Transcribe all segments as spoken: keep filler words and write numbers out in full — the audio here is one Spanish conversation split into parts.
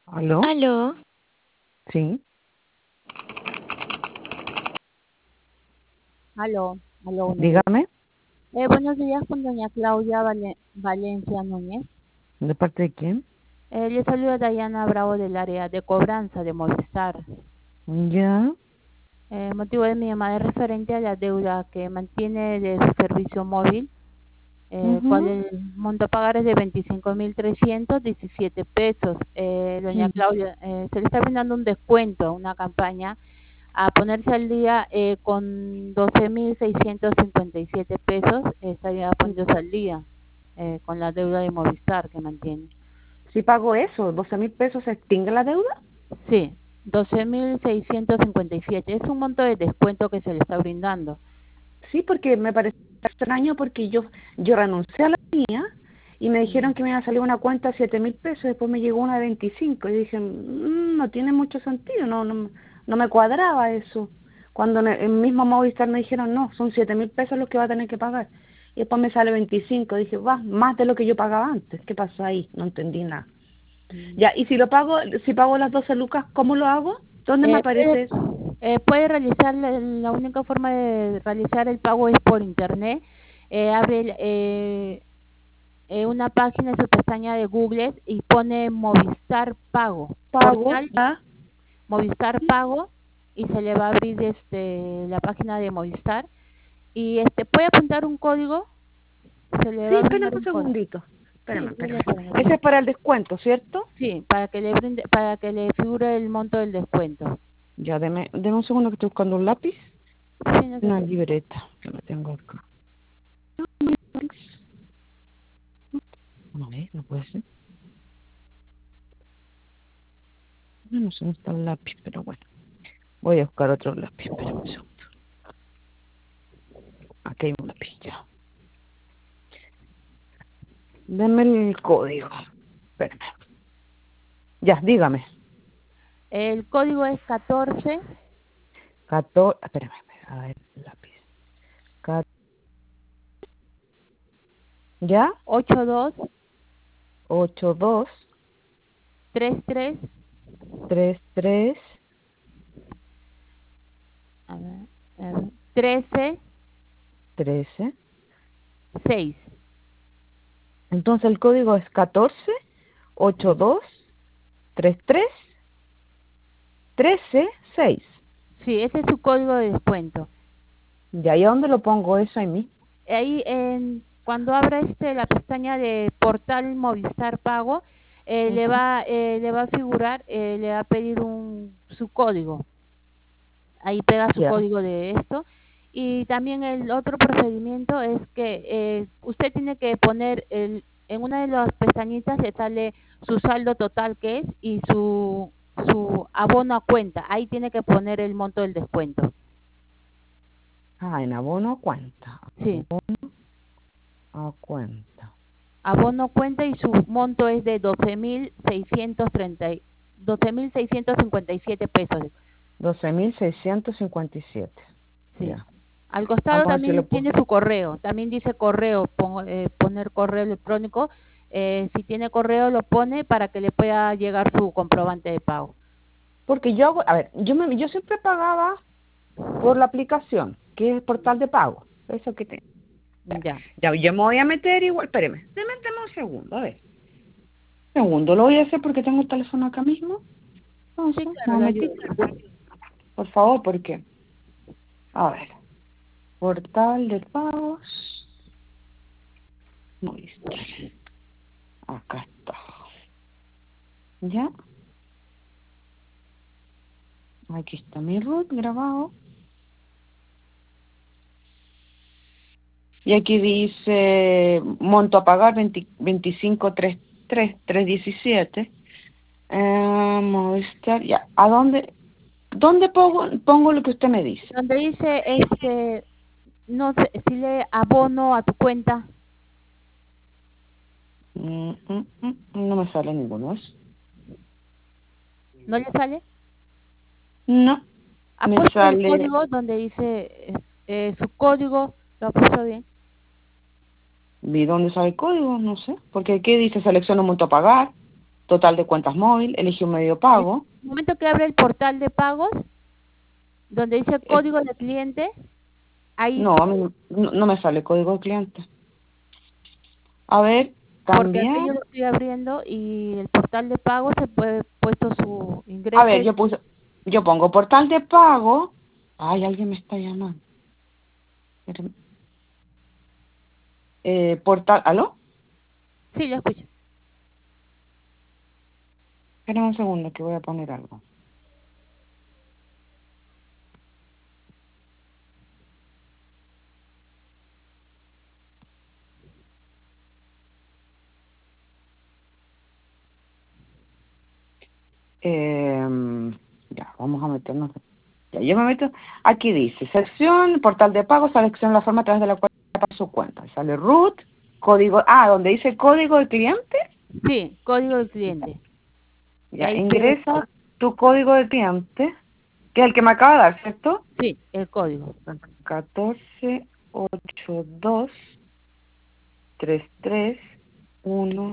¿Aló? Aló, Sí, Aló, aló, buenos días. dígame, Eh, buenos días con doña Claudia Vale- Valencia Núñez. ¿de parte de quién? Eh, le saluda Dayana Bravo del área de cobranza de Movistar. Ya, Eh, el motivo de mi llamada es referente a la deuda que mantiene de su servicio móvil, eh, cual ujú, el monto a pagar es de veinticinco mil trescientos diecisiete pesos. Eh, doña mm, Claudia, eh, se le está brindando un descuento, una campaña a ponerse al día eh, con doce mil seiscientos cincuenta y siete pesos, eh, estaría poniéndose al día eh, con la deuda de Movistar que mantiene. si pago eso, doce mil pesos, ¿se extingue la deuda? Sí, doce mil seiscientos cincuenta y siete es un monto de descuento que se le está brindando. Sí, porque me parece extraño porque yo yo renuncié a la mía y me dijeron que me iba a salir una cuenta de siete mil pesos, después me llegó una de veinticinco y dije, "Mm, no tiene mucho sentido, no, no, no me cuadraba eso. Cuando en el el mismo Movistar me dijeron, no, son siete mil pesos los que va a tener que pagar. Y después me sale veinticinco, dije, va, más de lo que yo pagaba antes. ¿Qué pasó ahí? No entendí nada. Mm. Ya, y si lo pago, si pago las doce lucas, ¿cómo lo hago? ¿Dónde me Eh, aparece puede, eso? eh, puede realizar, la, la única forma de realizar el pago es por internet. Eh, abre el, eh, eh, una página en su pestaña de Google y pone Movistar Pago, Pago, portal ya. Movistar Pago, y se le va a abrir este la página de Movistar y este puede apuntar un código, se le Sí, va a espérame brindar un un código. segundito. Sí, Espérame, yo le espérame. pongo. Ese es para el descuento, ¿cierto? Sí, para que le brinde, para que le figure el monto del descuento. Ya, deme, deme un segundo que estoy buscando un lápiz. Sí, no se Una preocupe. libreta que me tengo acá. No, ¿eh? No puede ser. No, no sé dónde está el lápiz, pero bueno. Voy a buscar otro lápiz, espérame un segundo. Aquí hay un lápiz, ya. Deme el código. Espérame. Ya, dígame. El código es catorce catorce, espérame, espérame, a ver, lápiz. Cat- ¿Ya? ochenta y dos ocho dos treinta y tres, tres tres a ver, a ver, trece trece. seis. Entonces el código es catorce ochenta y dos treinta y tres trece seis. Sí, ese es su código de descuento. ¿Ya? ¿Y a dónde lo pongo eso ahí mismo? Ahí en, cuando abra este la pestaña de portal Movistar Pago, eh, le Ujú. va eh, le va a figurar, eh, le va a pedir un su código. Ahí pega su Ya. código de esto. Y también el otro procedimiento es que eh, usted tiene que poner el, en una de las pestañitas le sale su saldo total que es y su su abono a cuenta. Ahí tiene que poner el monto del descuento. Ah, en abono a cuenta. Sí. A cuenta. Abono cuenta y su monto es de doce mil seiscientos treinta y- doce mil seiscientos cincuenta y siete pesos. doce mil seiscientos cincuenta y siete. Sí. Ya. Al costado Vamos a ver si también lo puedo. tiene su correo. También dice correo, pongo, eh, poner correo electrónico. Eh, si tiene correo lo pone para que le pueda llegar su comprobante de pago. Porque yo hago, a ver, yo me, yo siempre pagaba por la aplicación, que es el portal de pago. Eso que te. Ya. Ya, yo me voy a meter igual, espéreme, deme, deme un segundo, a ver. Un segundo, lo voy a hacer porque tengo el teléfono acá mismo. Sí, Entonces, un claro, le ayudo. momentito. Por favor, porque, a ver, portal de pagos, Movistar. Acá está. ¿Ya? Aquí está mi root grabado. Y aquí dice monto a pagar veinte veinticinco treinta y tres trescientos diecisiete. Eh, Movistar, ya. ¿A dónde? ¿Dónde pongo, pongo lo que usted me dice? Donde dice, este, no sé, si le abono a tu cuenta, Mm, mm, mm, no me sale ninguno de esos. ¿no le sale? No, Ha me puesto el sale. código donde dice eh, eh, su código, lo ha puesto bien. ¿Y dónde sale el código? No sé. Porque aquí dice selecciona un monto a pagar. total de cuentas móvil, elige un medio En pago. el momento que abre el portal de pagos, donde dice Eh, código de cliente, ahí, no, a mí no, no me sale código de cliente. A ver, porque aquí cambiar. yo lo estoy abriendo y el portal de pagos se puede puesto su A ingreso. ver, yo puse, yo pongo portal de pago. Ay, alguien me está llamando. Espérame. Eh, portal, ¿aló? Sí, lo escucho. Espera un segundo que voy a poner algo. Eh, ya, vamos a meternos. Ya, yo me meto. Aquí dice, sección, portal de pago, selecciona la forma a través de la cual para su cuenta. Sale root, código, ah, donde dice código de cliente. Sí, código de cliente. Y Ya, ahí quiere, ingresa tu código de cliente, que es el que me acaba de dar, ¿cierto? sí, el código. catorce ochenta y dos treinta y tres uno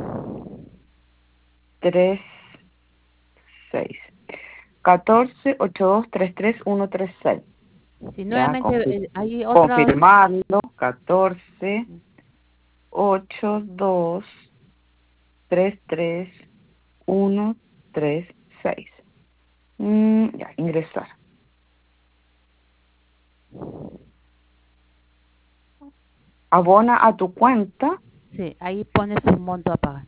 tres seis. catorce ochenta y dos treinta y tres uno tres seis. Sí, Ya, nuevamente confir- eh, hay otra, confirmarlo. catorce ochenta y dos treinta y tres uno tres seis. Mm, ya, ingresar. Abona a tu cuenta. sí, ahí pone su monto a pagar.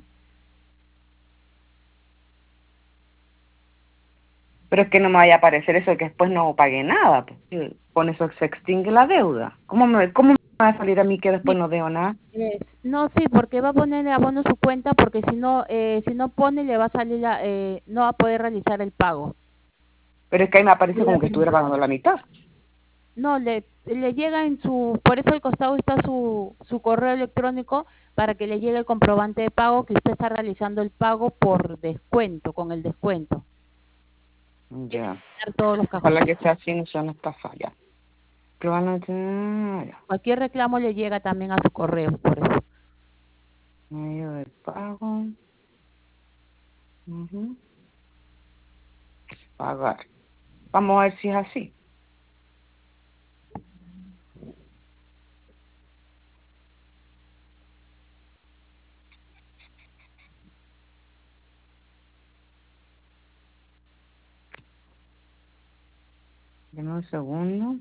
Pero es que no me vaya a aparecer eso de que después no pagué nada. Pues. Sí, con eso se extingue la deuda. ¿Cómo me, cómo me va a salir a mí que después Sí, no debo nada? es- no, sí, porque va a ponerle abono su cuenta, porque si no, eh, si no pone, le va a salir, la, eh, no va a poder realizar el pago. Pero es que ahí me aparece Le va a como que poner- estuviera pagando la mitad. No, le, le llega en su, por eso al costado está su, su correo electrónico para que le llegue el comprobante de pago que usted está realizando el pago por descuento, con el descuento. Tiene Ya. que dar todos los Ojalá cajones. que sea así, no sea una estafa. Ya. Que van a tener, ya. Cualquier reclamo le llega también a su correo, por eso. Medio de pago. Ujú. Pagar. Vamos a ver si es así. Deme un segundo.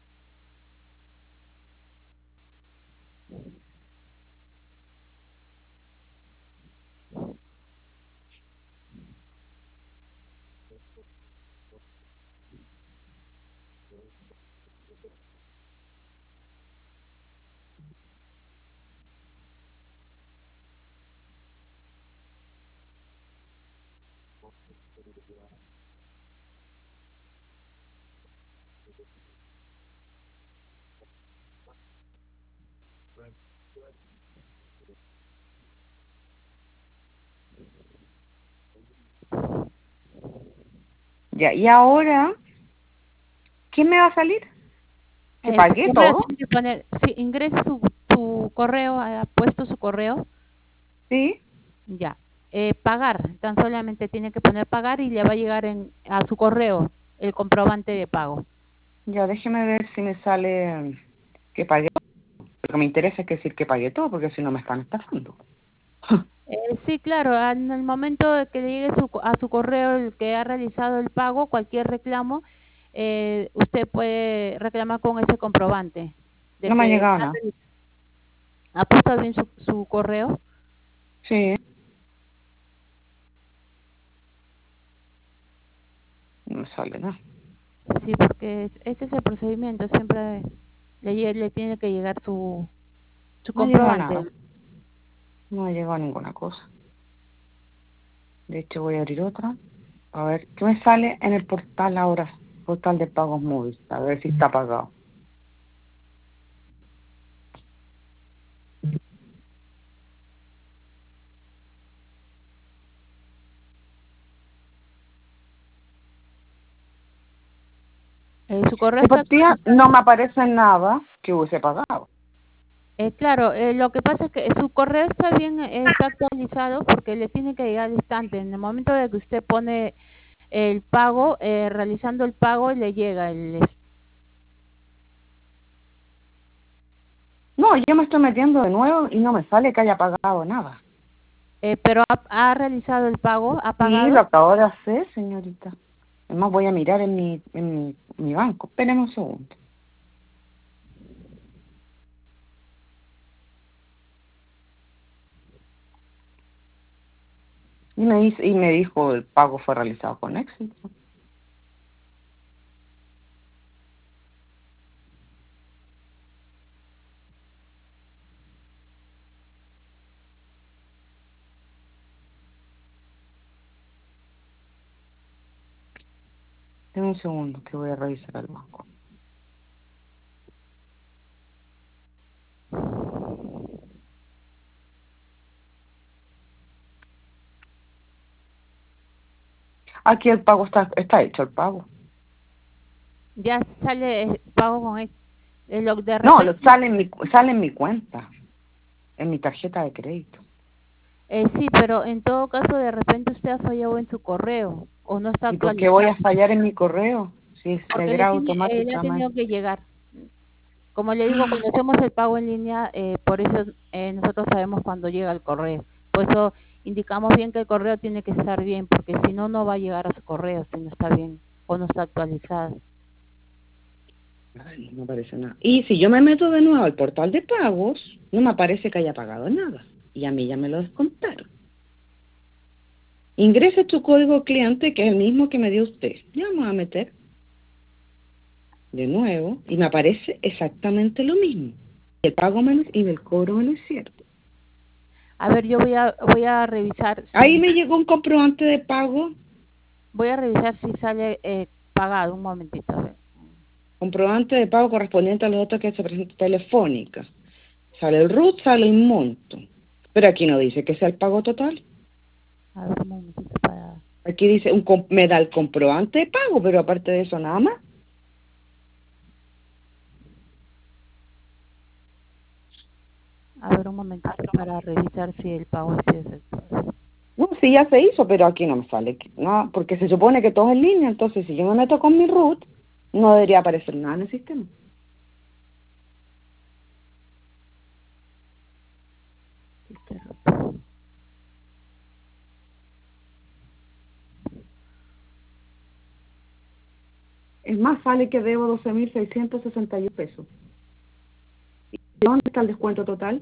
Ya. Y ahora, ¿qué me va a salir? ¿Que Eh, su pagué correo todo? tiene que poner, si ingresa su, su correo, ha puesto su correo, Sí. ya. Eh, pagar, tan solamente tiene que poner pagar y le va a llegar en, a su correo el comprobante de pago. Ya, déjeme ver si me sale que pagué. Lo que me interesa es que decir que pagué todo, porque si no me están estafando. Eh, sí, claro, en el momento de que le llegue su, a su correo el que ha realizado el pago, cualquier reclamo, eh, usted puede reclamar con ese comprobante de No me ha que llegado ha, nada. reali- ha puesto bien su, su correo. Sí. No me sale nada. Sí, porque es- ese es el procedimiento, siempre le, lle- le tiene que llegar su, su No ha llegado comprobante. nada. No ha llegado ninguna cosa. De hecho, voy a abrir otra. A ver, ¿qué me sale en el portal ahora? Portal de pagos móviles. A ver si está pagado. Eh, su correo De está partida actualizado. no me aparece nada que hubiese pagado. Eh, claro, eh, lo que pasa es que su correo está bien, eh, está actualizado porque le tiene que llegar al instante. En el momento de que usted pone el pago, eh, realizando el pago, le llega el... No, yo me estoy metiendo de nuevo y no me sale que haya pagado nada. Eh, pero ha, ha realizado el pago, ha Sí, pagado. lo acabo de hacer, señorita. Además voy a mirar en mi, en mi, mi banco. Espérenme un segundo. Y me, dice, y me dijo el pago fue realizado con éxito. Deme un segundo que voy a revisar el banco. Aquí el pago está, está hecho, el pago. Ya sale el pago con él. Eh, lo, de No, lo, repente, sale, en mi, sale en mi cuenta, en mi tarjeta de crédito. eh, sí, pero en todo caso, de repente usted ha fallado en su correo o no está ¿Y por qué voy actualizado, a fallar en mi correo? Si se porque le, graba tiene, eh, le ha automáticamente. tenido que llegar. Como le digo, cuando hacemos el pago en línea, eh, por eso eh, nosotros sabemos cuando llega el correo. Por eso indicamos bien que el correo tiene que estar bien, porque si no, no va a llegar a su correo si no está bien o no está actualizado. Ay, no me aparece nada. Y si yo me meto de nuevo al portal de pagos, no me aparece que haya pagado nada. Y a mí ya me lo descontaron. Ingrese tu código cliente, que es el mismo que me dio usted. Ya vamos a meter de nuevo y me aparece exactamente lo mismo. El pago menos y del cobro menos cierto. A ver, yo voy a voy a revisar Ahí si me llegó un comprobante de pago, voy a revisar si sale eh, pagado. Un momentito. A ver. comprobante de pago correspondiente a los datos que se presenta telefónica. Sale el R U T, sale un monto. Pero aquí no dice que sea el pago total. A ver, un momentito para... Aquí dice, un com- me da el comprobante de pago, pero aparte de eso nada más. A ver, un momentito para revisar si el pago ha sido efectuado. No, sí, ya se hizo, pero aquí no me sale nada, porque se supone que todo es en línea, entonces si yo me meto con mi R U T, no debería aparecer nada en el sistema. Es más, sale que debo doce mil seiscientos sesenta y uno pesos. ¿Y dónde está el descuento total?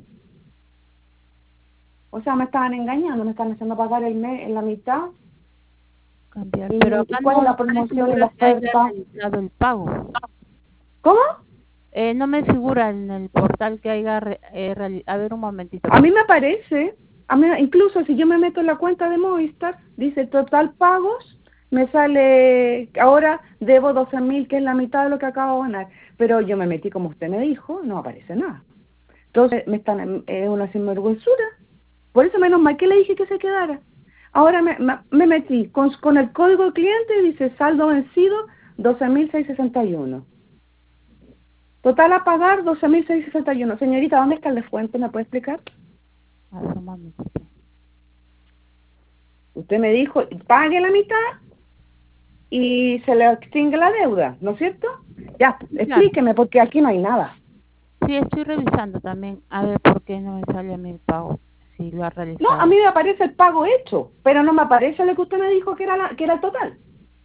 O sea, me estaban engañando, me están haciendo pagar el mes en la mitad. Cambiar. ¿Y, Pero y acá cuál es no, la no me promoción y la figura que haya oferta? realizado el pago. ¿Cómo? Eh, no me figura en el portal que haya... Re, eh, reali- a ver, un momentito. A mí me aparece, a mí, incluso si yo me meto en la cuenta de Movistar, dice total pagos, me sale, ahora debo doce mil, que es la mitad de lo que acabo de ganar, pero yo me metí como usted me dijo, no aparece nada. Entonces me están, es una sinvergüenzura, por eso menos mal que le dije que se quedara. Ahora me, me, me metí con, con el código cliente, dice saldo vencido doce mil seiscientos sesenta y uno. Total a pagar doce mil seiscientos sesenta y uno. Señorita, ¿dónde está el descuento? ¿Me puede explicar? A ver, un momentito. Usted me dijo, pague la mitad y se le extingue la deuda, ¿no es cierto? Ya, Claro. explíqueme, porque aquí no hay nada. Sí, estoy revisando también. A ver por qué no me sale a mí el pago. Si lo ha No, a realizado. mí me aparece el pago hecho, pero no me aparece lo que usted me dijo que era, la, que era el total.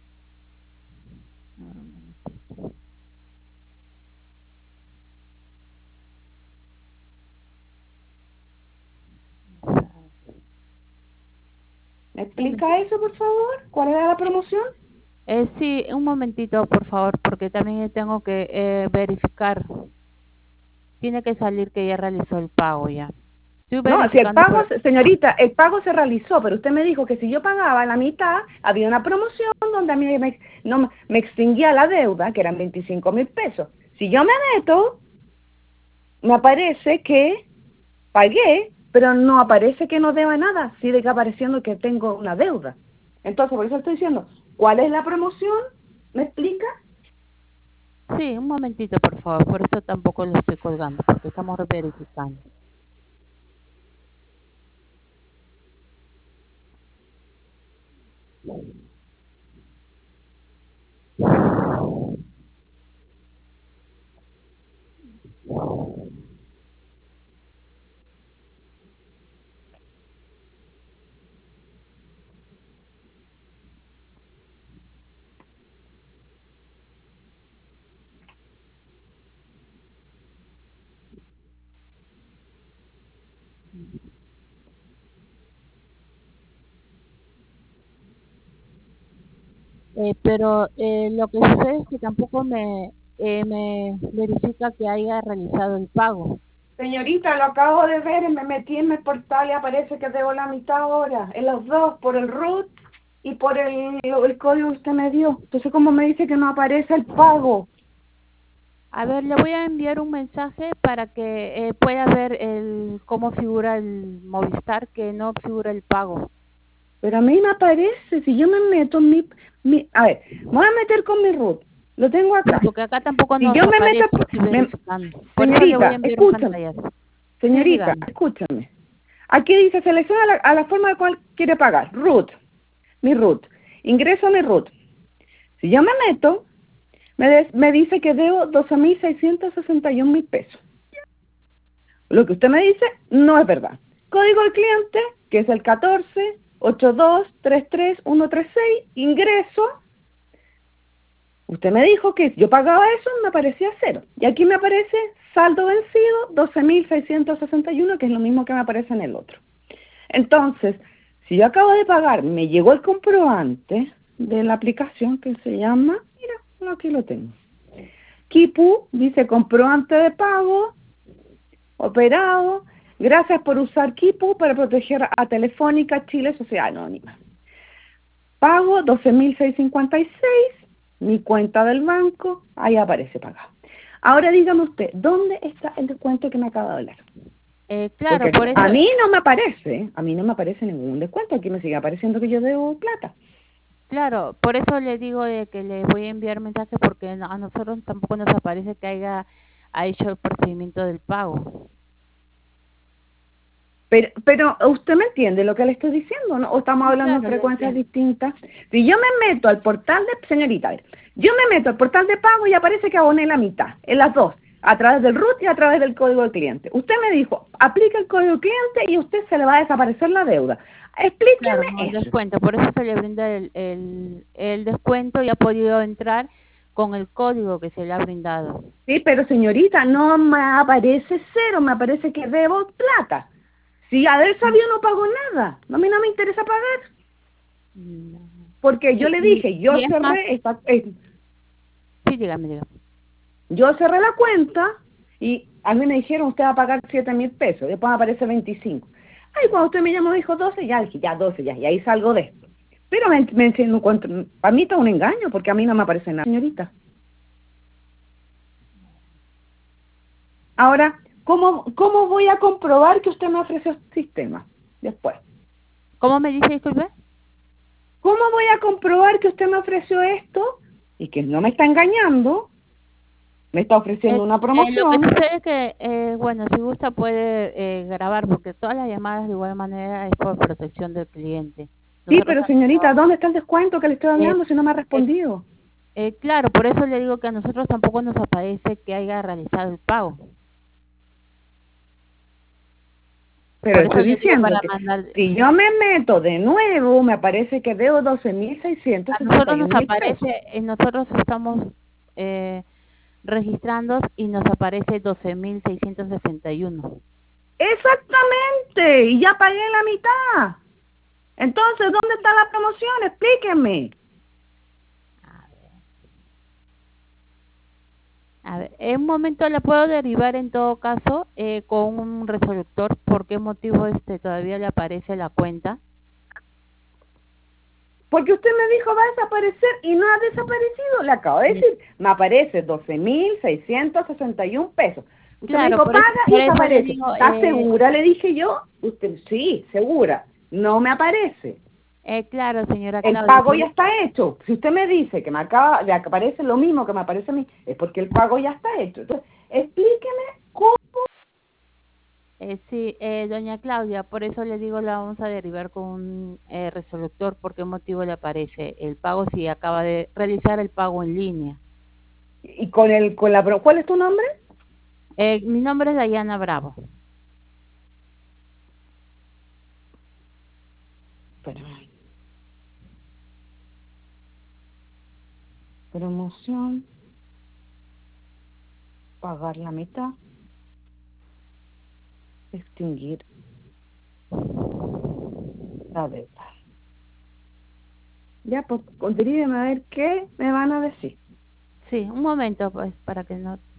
¿Me Un momentito. explica eso, por favor? ¿Cuál era la promoción? Eh, sí, un momentito, por favor, porque también tengo que eh, verificar. Tiene que salir que ya realizó el pago ya. Estoy No, si el verificando, pago, pero se- señorita, el pago se realizó, pero usted me dijo que si yo pagaba la mitad, había una promoción donde a mí me, no, me me extinguía la deuda, que eran veinticinco mil pesos. Si yo me meto, me aparece que pagué, pero no aparece que no deba nada, sigue apareciendo que tengo una deuda. Entonces, por eso estoy diciendo, ¿cuál es la promoción? ¿Me explica? sí, Sí, un momentito, por favor. Por eso tampoco lo estoy colgando, porque estamos verificando. Eh, pero eh, lo que sucede es que tampoco me, eh, me verifica que haya realizado el pago. Señorita, lo acabo de ver, me metí en mi portal y aparece que debo la mitad ahora, en los dos, por el root y por el, el código que usted me dio. Entonces, ¿cómo me dice que no aparece el pago? A ver, le voy a enviar un mensaje para que eh, pueda ver el cómo figura el Movistar, que no figura el pago. Pero a mí me aparece, si yo me meto en mi, mi... A ver, me voy a meter con mi root, lo tengo Sí, acá. porque acá tampoco Si nos yo me aparece, meto... estoy me- verificando. Por eso le voy a señorita, enviar un escúchame, pantallazo. Sí, señorita, dígame. escúchame. Aquí dice, selecciona la, a la forma de cual quiere pagar. Root, mi root. Ingreso a mi root. Si yo me meto, me, des- me dice que debo doce mil seiscientos sesenta y un mil pesos. Lo que usted me dice no es verdad. Código del cliente, que es el catorce ochenta y dos treinta y tres ciento treinta y seis, ingreso. Usted me dijo que si yo pagaba eso, me aparecía cero. Y aquí me aparece saldo vencido, doce mil seiscientos sesenta y uno, que es lo mismo que me aparece en el otro. Entonces, si yo acabo de pagar, me llegó el comprobante de la aplicación que se llama, mira, no, aquí lo tengo. Kipu dice comprobante de pago, operado. Gracias por usar Kipu para proteger a Telefónica Chile Sociedad Anónima. Pago doce mil seiscientos cincuenta y seis, mi cuenta del banco, ahí aparece pagado. Ahora dígame usted, ¿dónde está el descuento que me acaba de hablar? Eh, claro, Porque por eso, a mí no me aparece, a mí no me aparece ningún descuento, aquí me sigue apareciendo que yo debo plata. claro, por eso le digo de que le voy a enviar mensajes porque no- a nosotros tampoco nos aparece que haya ha hecho el procedimiento del pago. Pero, pero usted me entiende lo que le estoy diciendo, ¿no? O estamos Sí, hablando en claro, le frecuencias entiendo. distintas. Si yo me meto al portal de, señorita, a ver, yo me meto al portal de pago y aparece que aboné la mitad, en las dos, a través del root y a través del código del cliente. Usted me dijo, aplica el código del cliente y a usted se le va a desaparecer la deuda. Claro, Explíqueme con el eso. descuento, por eso se le brinda el, el, el descuento y ha podido entrar con el código que se le ha brindado. Sí, pero señorita, no me aparece cero, me aparece que debo plata. Si a él sabía no pago nada, a mí no me interesa pagar. Mm, Porque yo Y, le y, dije, y yo es más, cerré esta, eh, sí, dígame, dígame. yo cerré la cuenta y a mí me dijeron, usted va a pagar siete mil pesos, después me aparece veinticinco. Ay, cuando usted me llamó dijo doce, ya dije, ya doce, ya, y ahí salgo de esto. Pero me, me enseñó cuánto, para mí está un engaño, porque a mí no me aparece nada, señorita. Ahora, ¿cómo, cómo voy a comprobar que usted me ofreció este sistema después? ¿Cómo me dice, disculpe? ¿Cómo voy a comprobar que usted me ofreció esto y que no me está engañando? Me está Eh, ofreciendo una eh, lo que promoción. sucede es que, eh, bueno, si gusta puede eh, grabar, porque todas las llamadas de igual manera es por protección del cliente. Sí, Nosotros pero también señorita, trabajamos. ¿dónde está el descuento que le estoy Eh, hablando si no me ha eh, respondido? eh, claro, por eso le digo que a nosotros tampoco nos aparece que haya realizado el pago. Pero Por eso estoy le digo diciendo para que mandar, si yo me meto de nuevo, me aparece que debo doce mil seiscientos a sesenta nosotros y nos un mil pesos. aparece, eh, nosotros estamos eh, registrando y nos aparece doce mil seiscientos sesenta y uno. Exactamente, y ya pagué la mitad. Entonces, ¿dónde está la promoción? Explíquenme. A ver, en un momento la puedo derivar en todo caso eh, con un resolutor. ¿Por qué motivo este todavía le aparece la cuenta? Porque usted me dijo va a desaparecer y no ha desaparecido. Le acabo de Mm, decir, me aparece doce mil seiscientos sesenta y un pesos. Usted me Claro, dijo, por eso, paga y por eso le desaparece. digo, ¿Está eh, segura? Le dije yo. Usted, sí, segura. No me aparece. Eh, claro, señora El Claudia. pago ya está hecho. Si usted me dice que me acaba, le aparece lo mismo que me aparece a mí, es porque el pago ya está hecho. Entonces, explíqueme cómo. Eh, sí, eh, doña Claudia, por eso le digo, la vamos a derivar con un eh, resolutor. ¿Por qué motivo le aparece el pago si acaba de realizar el pago en línea? Y con el, con la, ¿cuál es tu nombre? Eh, mi nombre es Dayana Bravo. Espérame. Promoción, pagar la mitad, extinguir la deuda. Ya, pues, dirígeme a ver qué me van a decir. Sí, un momento, pues, para que no